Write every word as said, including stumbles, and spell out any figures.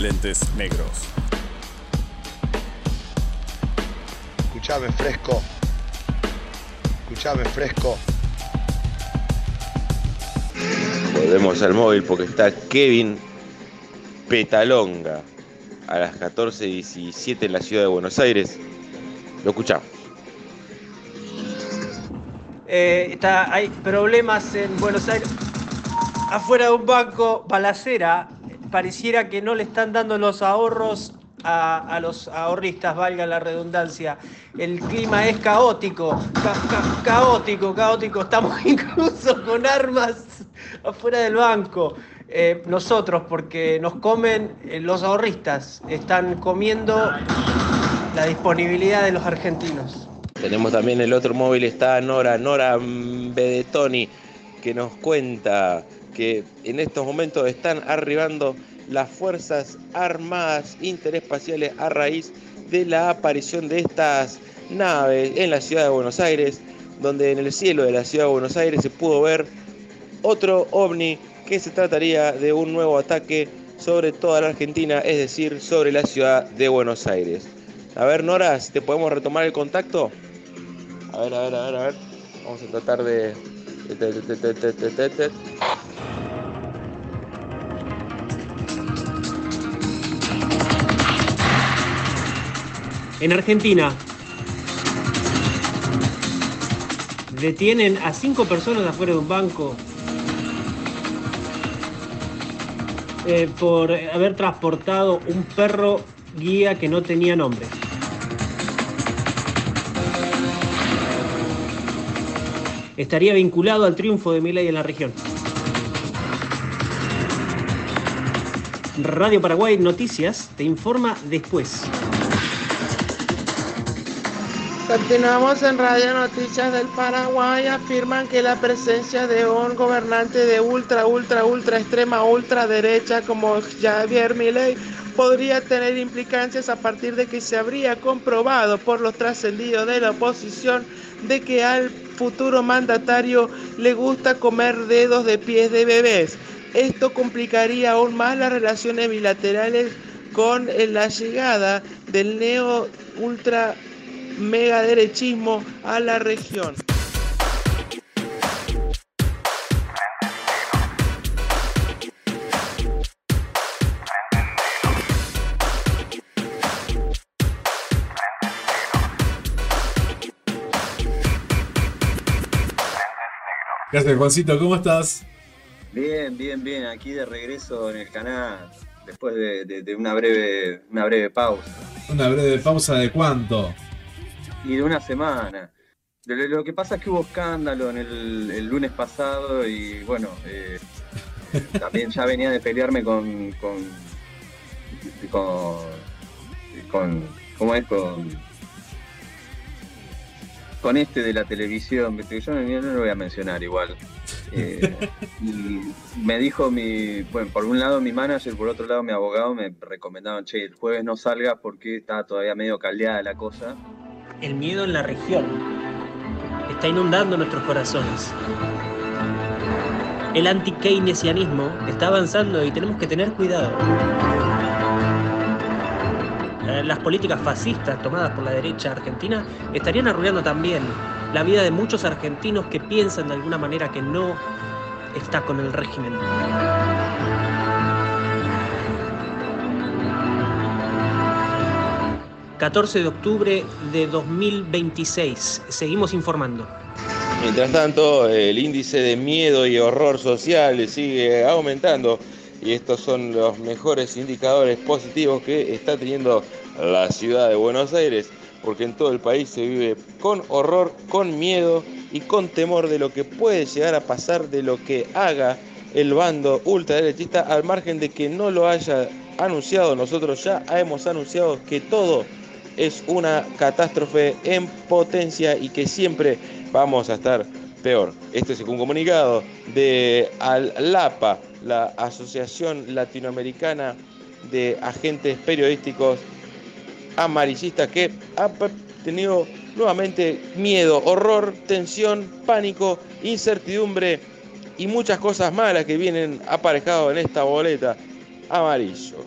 Lentes negros. Escuchame fresco. Escuchame fresco. Volvemos al móvil porque está Kevin Petalonga a las catorce diecisiete en la ciudad de Buenos Aires. Lo escuchamos. Eh, está, hay problemas en Buenos Aires. Afuera de un banco, balacera. Pareciera que no le están dando los ahorros a, a los ahorristas, valga la redundancia. El clima es caótico, ca ca caótico, caótico. Estamos incluso con armas afuera del banco. Eh, nosotros, porque nos comen eh, los ahorristas, están comiendo la disponibilidad de los argentinos. Tenemos también el otro móvil, está Nora, Nora Bedetoni, que nos cuenta que en estos momentos están arribando las Fuerzas Armadas Interespaciales a raíz de la aparición de estas naves en la ciudad de Buenos Aires, donde en el cielo de la ciudad de Buenos Aires se pudo ver otro ovni que se trataría de un nuevo ataque sobre toda la Argentina, es decir, sobre la ciudad de Buenos Aires. A ver, Nora, si te podemos retomar el contacto. A ver, a ver, a ver, a ver. Vamos a tratar de... En Argentina detienen a cinco personas afuera de un banco eh, por haber transportado un perro guía que no tenía nombre. Estaría vinculado al triunfo de Milei en la región. Radio Paraguay Noticias te informa después. Continuamos en Radio Noticias del Paraguay. Afirman que la presencia de un gobernante de ultra, ultra, ultra extrema, ultra derecha como Javier Milei podría tener implicancias a partir de que se habría comprobado por los trascendidos de la oposición de que al futuro mandatario le gusta comer dedos de pies de bebés. Esto complicaría aún más las relaciones bilaterales con la llegada del neo ultra megaderechismo a la región. Gracias, Juancito, ¿cómo estás? Bien, bien, bien, aquí de regreso en el canal, después de, de, de una breve, una breve pausa. ¿Una breve pausa de cuánto? Y de una semana. Lo, lo que pasa es que hubo escándalo en el, el lunes pasado y bueno, eh, también ya venía de pelearme con, con, con, con ¿cómo es? Con, con este de la televisión, yo no, no lo voy a mencionar igual. Eh, y me dijo mi, bueno, por un lado mi manager, por otro lado mi abogado me recomendaron, che, el jueves no salgas porque está todavía medio caldeada la cosa. El miedo en la región está inundando nuestros corazones. El anti-keynesianismo está avanzando y tenemos que tener cuidado. Las políticas fascistas tomadas por la derecha argentina estarían arruinando también la vida de muchos argentinos que piensan de alguna manera que no está con el régimen. catorce de octubre de dos mil veintiséis. Seguimos informando. Mientras tanto, el índice de miedo y horror social sigue aumentando y estos son los mejores indicadores positivos que está teniendo la ciudad de Buenos Aires, porque en todo el país se vive con horror, con miedo y con temor de lo que puede llegar a pasar, de lo que haga el bando ultraderechista, al margen de que no lo haya anunciado. Nosotros ya hemos anunciado que todo es una catástrofe en potencia y que siempre vamos a estar peor. Este es un comunicado de ALAPA, la Asociación Latinoamericana de Agentes Periodísticos Amarillistas, que ha tenido nuevamente miedo, horror, tensión, pánico, incertidumbre y muchas cosas malas que vienen aparejados en esta boleta amarillo.